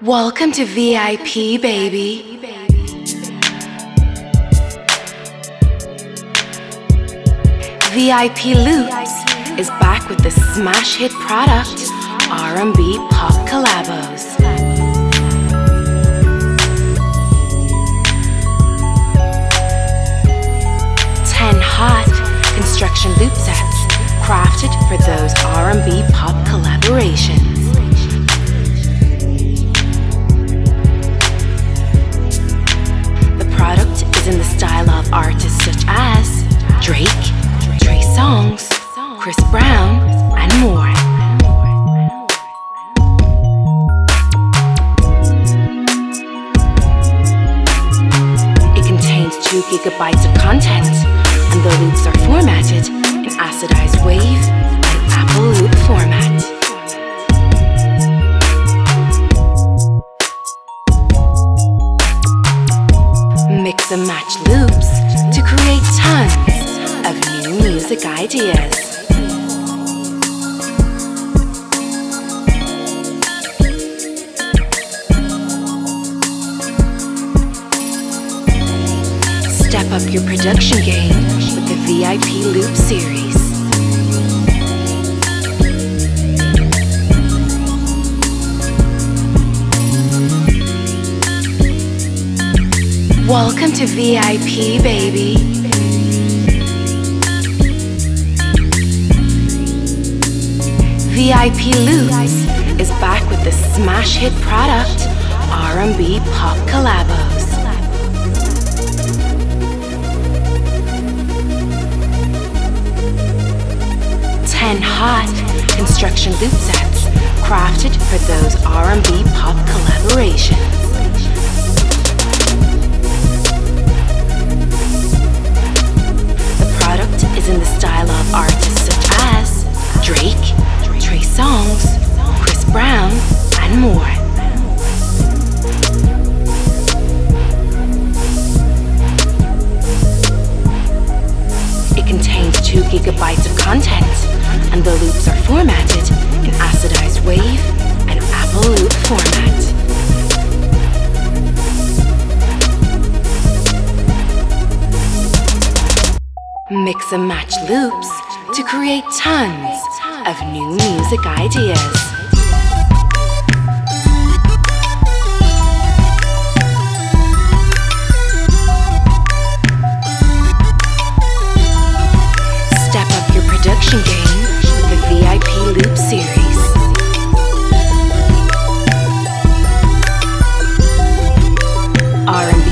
Welcome to VIP, baby. VIP Loops is back with the smash hit product, R&B pop collabos. 10 hot construction loop sets crafted for those R&B pop collaborations. The product is in the style of artists such as Drake, Trey Songz, Chris Brown, and more. It contains 2 gigabytes of content, and the loops are formatted in acidized wave and Apple Loop format. Mix and match loops to create tons of new music ideas. Step up your production game with the VIP Loop series. Welcome to VIP, baby. VIP Loops is back with the smash hit product, R&B pop collabos. 10 hot construction loop sets crafted for those R&B pop collaborations. The product is in the style of artists such as Drake, Trey Songz, Chris Brown, and more. It contains 2 gigabytes of content, and the loops are formatted in acidized wave and Apple Loop format. Mix and match loops to create tons of new music ideas. Step up your production game with the VIP Loop series. R&B